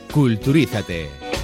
Culturízate.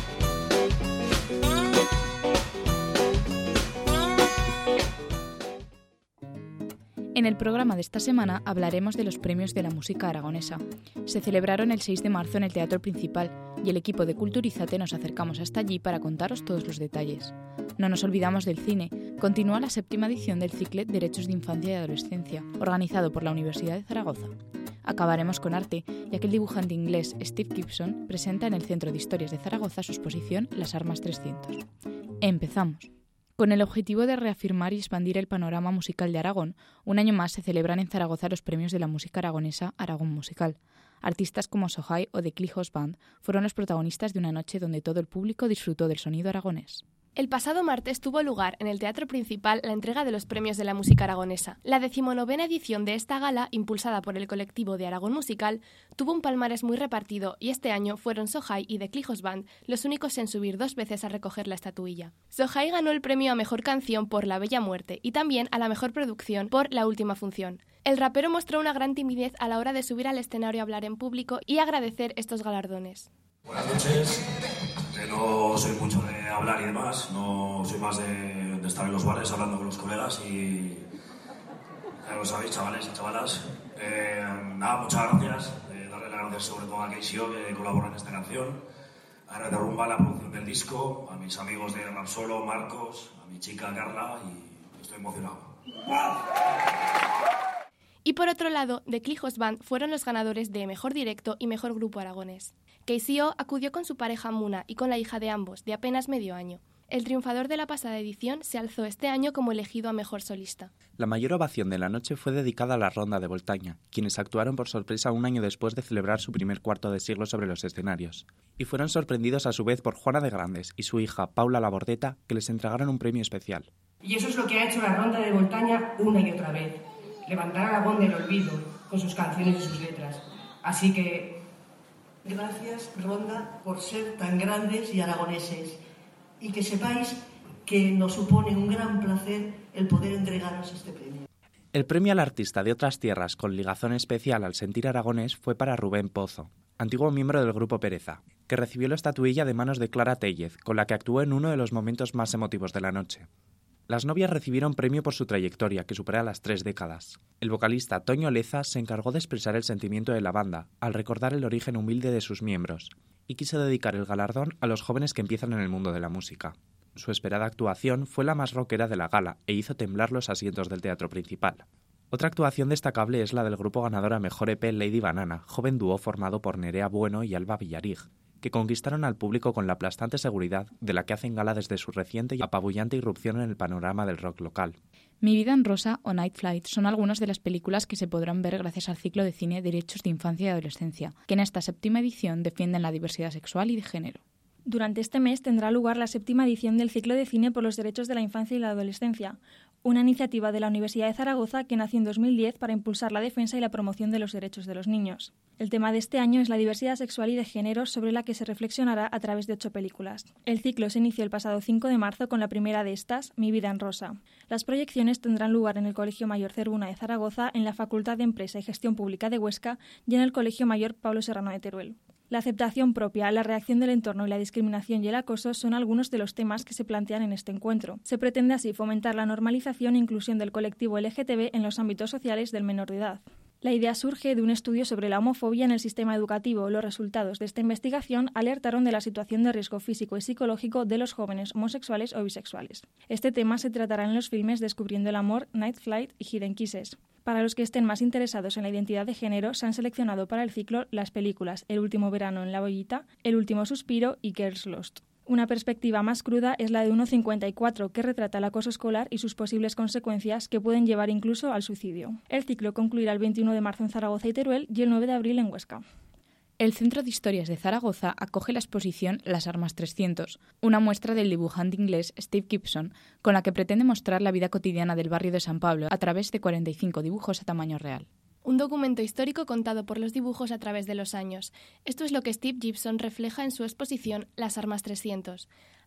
En el programa de esta semana hablaremos de los premios de la música aragonesa. Se celebraron el 6 de marzo en el Teatro Principal y el equipo de Culturízate nos acercamos hasta allí para contaros todos los detalles. No nos olvidamos del cine. Continúa la 7ª edición del Ciclet Derechos de Infancia y Adolescencia, organizado por la Universidad de Zaragoza. Acabaremos con arte, ya que el dibujante inglés Steve Gibson presenta en el Centro de Historias de Zaragoza su exposición Las Armas 300. Empezamos. Con el objetivo de reafirmar y expandir el panorama musical de Aragón, un año más se celebran en Zaragoza los premios de la música aragonesa Aragón Musical. Artistas como Sohai o The Clijos Band fueron los protagonistas de una noche donde todo el público disfrutó del sonido aragonés. El pasado martes tuvo lugar en el Teatro Principal la entrega de los premios de la música aragonesa. La 19ª edición de esta gala, impulsada por el colectivo de Aragón Musical, tuvo un palmarés muy repartido y este año fueron Sohai y The Clijos Band los únicos en subir 2 veces a recoger la estatuilla. Sohai ganó el premio a Mejor Canción por La Bella Muerte y también a la Mejor Producción por La Última Función. El rapero mostró una gran timidez a la hora de subir al escenario a hablar en público y agradecer estos galardones. Buenas noches. No soy mucho de hablar y demás, no soy más de estar en los bares hablando con los colegas y ya lo sabéis, chavales y chavalas. Muchas gracias, darle las gracias sobre todo a Keisio que colabora en esta canción, a Red de Rumba, la producción del disco, a mis amigos de Rap Solo, Marcos, a mi chica Carla y estoy emocionado. Y por otro lado, The Clijos Band fueron los ganadores de Mejor Directo y Mejor Grupo Aragonés. Keisio acudió con su pareja Muna y con la hija de ambos, de apenas medio año. El triunfador de la pasada edición se alzó este año como elegido a Mejor Solista. La mayor ovación de la noche fue dedicada a la Ronda de Voltaña, quienes actuaron por sorpresa un año después de celebrar su primer cuarto de siglo sobre los escenarios. Y fueron sorprendidos a su vez por Juana de Grandes y su hija Paula Labordeta, que les entregaron un premio especial. Y eso es lo que ha hecho la Ronda de Voltaña una y otra vez. Levantar a Aragón del olvido, con sus canciones y sus letras. Así que gracias, Ronda, por ser tan grandes y aragoneses. Y que sepáis que nos supone un gran placer el poder entregaros este premio. El premio al artista de otras tierras con ligazón especial al sentir aragonés fue para Rubén Pozo, antiguo miembro del grupo Pereza, que recibió la estatuilla de manos de Clara Tellez, con la que actuó en uno de los momentos más emotivos de la noche. Las novias recibieron premio por su trayectoria, que supera las 3 décadas. El vocalista Toño Leza se encargó de expresar el sentimiento de la banda, al recordar el origen humilde de sus miembros, y quiso dedicar el galardón a los jóvenes que empiezan en el mundo de la música. Su esperada actuación fue la más rockera de la gala e hizo temblar los asientos del Teatro Principal. Otra actuación destacable es la del grupo ganador a Mejor EP Lady Banana, joven dúo formado por Nerea Bueno y Alba Villarig, que conquistaron al público con la aplastante seguridad de la que hacen gala desde su reciente y apabullante irrupción en el panorama del rock local. Mi vida en rosa o Night Flight son algunas de las películas que se podrán ver gracias al ciclo de cine Derechos de Infancia y Adolescencia, que en esta 7ª edición defienden la diversidad sexual y de género. Durante este mes tendrá lugar la 7ª edición del ciclo de cine por los derechos de la infancia y la adolescencia, una iniciativa de la Universidad de Zaragoza que nació en 2010 para impulsar la defensa y la promoción de los derechos de los niños. El tema de este año es la diversidad sexual y de género, sobre la que se reflexionará a través de 8 películas. El ciclo se inició el pasado 5 de marzo con la primera de estas, Mi vida en rosa. Las proyecciones tendrán lugar en el Colegio Mayor Cervuna de Zaragoza, en la Facultad de Empresa y Gestión Pública de Huesca y en el Colegio Mayor Pablo Serrano de Teruel. La aceptación propia, la reacción del entorno y la discriminación y el acoso son algunos de los temas que se plantean en este encuentro. Se pretende así fomentar la normalización e inclusión del colectivo LGTB en los ámbitos sociales del menor de edad. La idea surge de un estudio sobre la homofobia en el sistema educativo. Los resultados de esta investigación alertaron de la situación de riesgo físico y psicológico de los jóvenes homosexuales o bisexuales. Este tema se tratará en los filmes Descubriendo el amor, Night Flight y Hidden Kisses. Para los que estén más interesados en la identidad de género, se han seleccionado para el ciclo las películas El último verano en la bollita, El último suspiro y Girls Lost. Una perspectiva más cruda es la de 1.54, que retrata el acoso escolar y sus posibles consecuencias que pueden llevar incluso al suicidio. El ciclo concluirá el 21 de marzo en Zaragoza y Teruel y el 9 de abril en Huesca. El Centro de Historias de Zaragoza acoge la exposición Las Armas 300, una muestra del dibujante inglés Steve Gibson, con la que pretende mostrar la vida cotidiana del barrio de San Pablo a través de 45 dibujos a tamaño real. Un documento histórico contado por los dibujos a través de los años. Esto es lo que Steve Gibson refleja en su exposición Las Armas 300.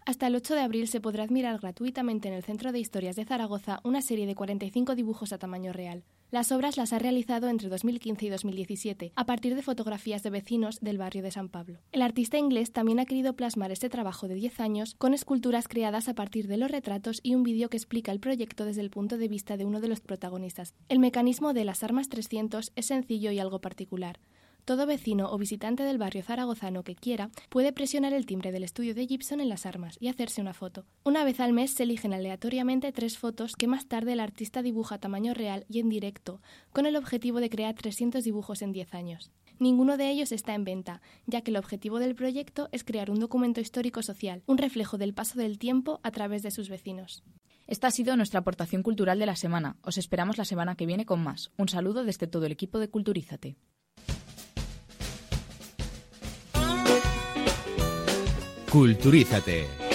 Hasta el 8 de abril se podrá admirar gratuitamente en el Centro de Historias de Zaragoza una serie de 45 dibujos a tamaño real. Las obras las ha realizado entre 2015 y 2017, a partir de fotografías de vecinos del barrio de San Pablo. El artista inglés también ha querido plasmar este trabajo de 10 años con esculturas creadas a partir de los retratos y un vídeo que explica el proyecto desde el punto de vista de uno de los protagonistas. El mecanismo de las armas 300 es sencillo y algo particular. Todo vecino o visitante del barrio zaragozano que quiera puede presionar el timbre del estudio de Gibson en las armas y hacerse una foto. Una vez al mes se eligen aleatoriamente 3 fotos que más tarde el artista dibuja a tamaño real y en directo, con el objetivo de crear 300 dibujos en 10 años. Ninguno de ellos está en venta, ya que el objetivo del proyecto es crear un documento histórico-social, un reflejo del paso del tiempo a través de sus vecinos. Esta ha sido nuestra aportación cultural de la semana. Os esperamos la semana que viene con más. Un saludo desde todo el equipo de Culturízate. Culturízate.